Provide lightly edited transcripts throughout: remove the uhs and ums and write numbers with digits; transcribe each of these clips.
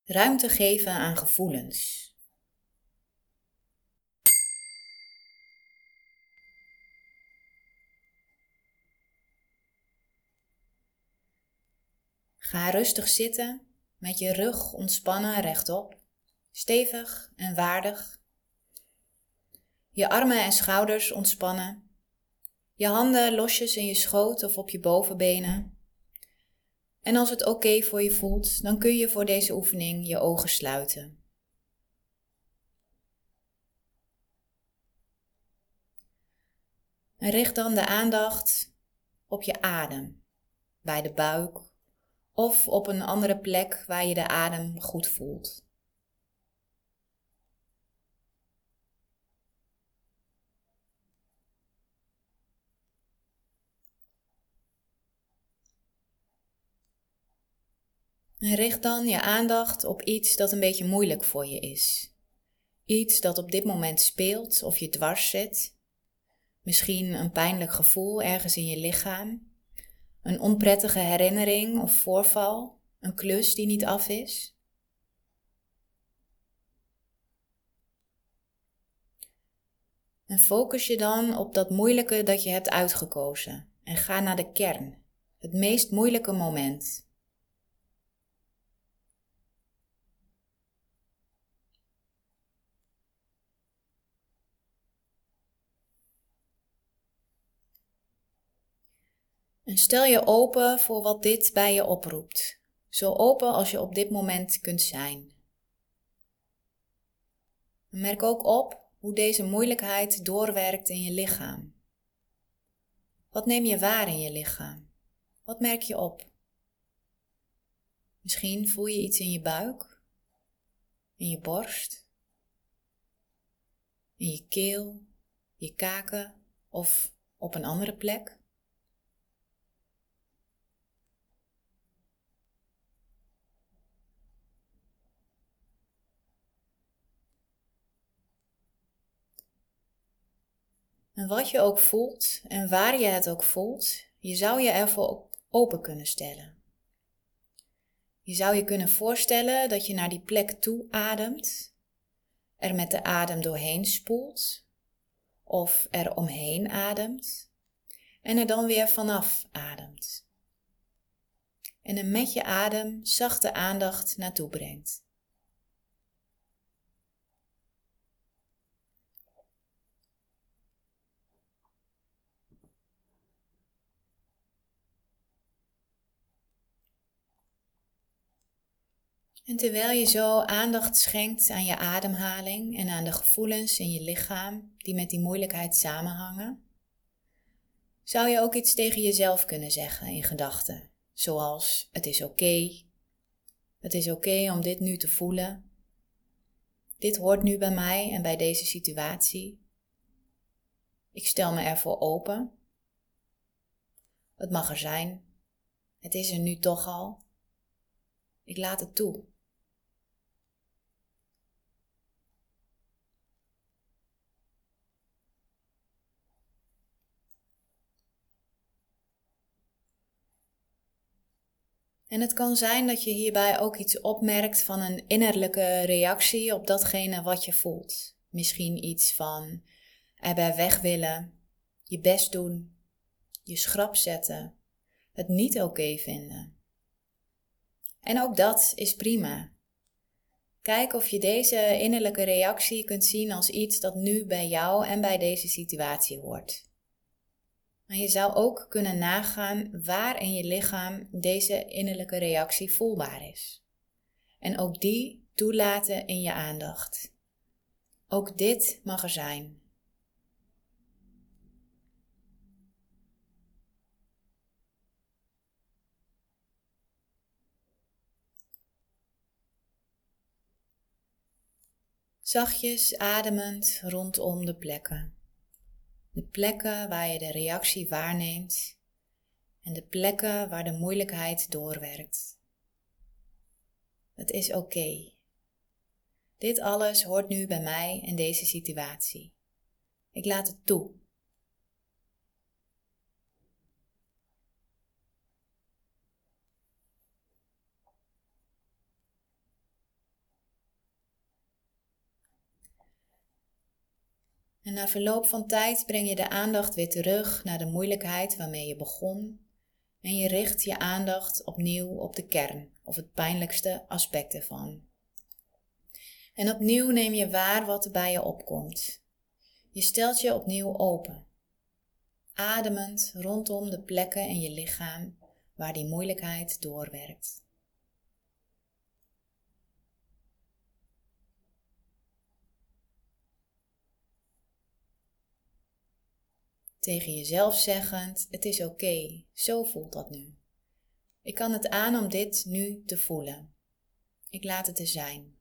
Ruimte geven aan gevoelens. Ga rustig zitten met je rug ontspannen rechtop, stevig en waardig. Je armen en schouders ontspannen. Je handen losjes in je schoot of op je bovenbenen. En als het oké voor je voelt, dan kun je voor deze oefening je ogen sluiten. En richt dan de aandacht op je adem, bij de buik of op een andere plek waar je de adem goed voelt. En richt dan je aandacht op iets dat een beetje moeilijk voor je is. Iets dat op dit moment speelt of je dwars zit. Misschien een pijnlijk gevoel ergens in je lichaam. Een onprettige herinnering of voorval. Een klus die niet af is. En focus je dan op dat moeilijke dat je hebt uitgekozen. En ga naar de kern. Het meest moeilijke moment. En stel je open voor wat dit bij je oproept. Zo open als je op dit moment kunt zijn. Merk ook op hoe deze moeilijkheid doorwerkt in je lichaam. Wat neem je waar in je lichaam? Wat merk je op? Misschien voel je iets in je buik, in je borst, in je keel, je kaken of op een andere plek. En wat je ook voelt en waar je het ook voelt, je zou je ervoor open kunnen stellen. Je zou je kunnen voorstellen dat je naar die plek toe ademt, er met de adem doorheen spoelt of er omheen ademt en er dan weer vanaf ademt. En er met je adem zachte aandacht naartoe brengt. En terwijl je zo aandacht schenkt aan je ademhaling en aan de gevoelens in je lichaam die met die moeilijkheid samenhangen, zou je ook iets tegen jezelf kunnen zeggen in gedachten, zoals het is oké om dit nu te voelen, dit hoort nu bij mij en bij deze situatie, ik stel me ervoor open, het mag er zijn, het is er nu toch al, ik laat het toe. En het kan zijn dat je hierbij ook iets opmerkt van een innerlijke reactie op datgene wat je voelt. Misschien iets van erbij weg willen, je best doen, je schrap zetten, het niet oké vinden. En ook dat is prima. Kijk of je deze innerlijke reactie kunt zien als iets dat nu bij jou en bij deze situatie hoort. Maar je zou ook kunnen nagaan waar in je lichaam deze innerlijke reactie voelbaar is. En ook die toelaten in je aandacht. Ook dit mag er zijn. Zachtjes ademend rondom de plekken. De plekken waar je de reactie waarneemt en de plekken waar de moeilijkheid doorwerkt. Het is oké. Dit alles hoort nu bij mij in deze situatie. Ik laat het toe. En na verloop van tijd breng je de aandacht weer terug naar de moeilijkheid waarmee je begon. En je richt je aandacht opnieuw op de kern of het pijnlijkste aspect ervan. En opnieuw neem je waar wat er bij je opkomt. Je stelt je opnieuw open. Ademend rondom de plekken in je lichaam waar die moeilijkheid doorwerkt. Tegen jezelf zeggend, het is oké, zo voelt dat nu. Ik kan het aan om dit nu te voelen. Ik laat het er zijn.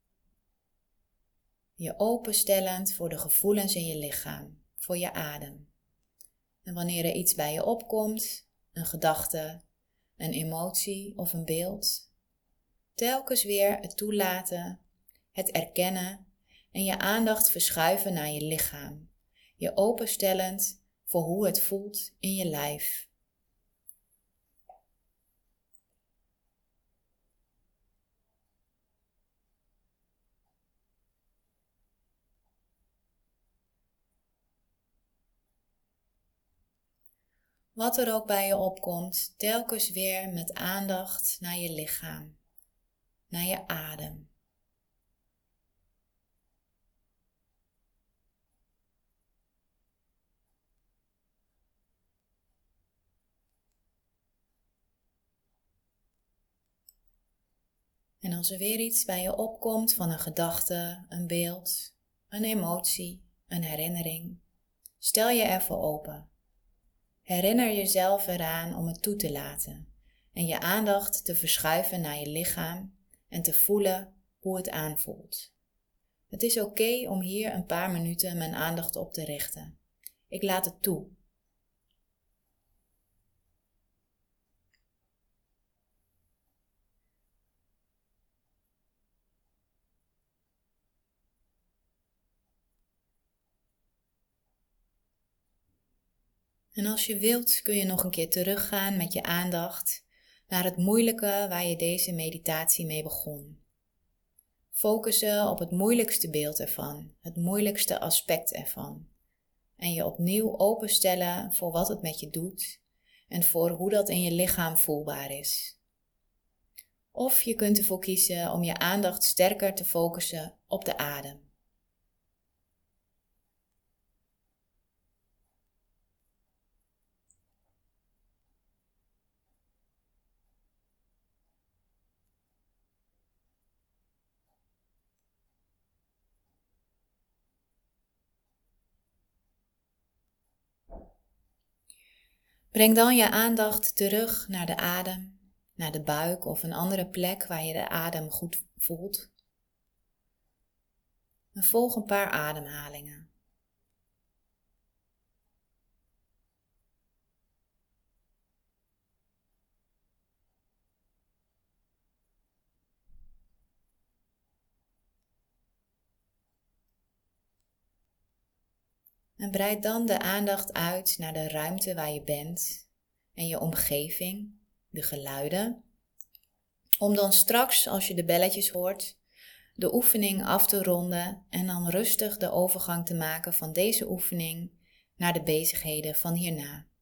Je openstellend voor de gevoelens in je lichaam, voor je adem. En wanneer er iets bij je opkomt, een gedachte, een emotie of een beeld, telkens weer het toelaten, het erkennen en je aandacht verschuiven naar je lichaam, je openstellend voor hoe het voelt in je lijf. Wat er ook bij je opkomt, telkens weer met aandacht naar je lichaam, naar je adem. En als er weer iets bij je opkomt van een gedachte, een beeld, een emotie, een herinnering, stel je ervoor open. Herinner jezelf eraan om het toe te laten en je aandacht te verschuiven naar je lichaam en te voelen hoe het aanvoelt. Het is oké om hier een paar minuten mijn aandacht op te richten. Ik laat het toe. En als je wilt kun je nog een keer teruggaan met je aandacht naar het moeilijke waar je deze meditatie mee begon. Focussen op het moeilijkste beeld ervan, het moeilijkste aspect ervan. En je opnieuw openstellen voor wat het met je doet en voor hoe dat in je lichaam voelbaar is. Of je kunt ervoor kiezen om je aandacht sterker te focussen op de adem. Breng dan je aandacht terug naar de adem, naar de buik of een andere plek waar je de adem goed voelt. En volg een paar ademhalingen. En breid dan de aandacht uit naar de ruimte waar je bent en je omgeving, de geluiden. Om dan straks, als je de belletjes hoort, de oefening af te ronden en dan rustig de overgang te maken van deze oefening naar de bezigheden van hierna.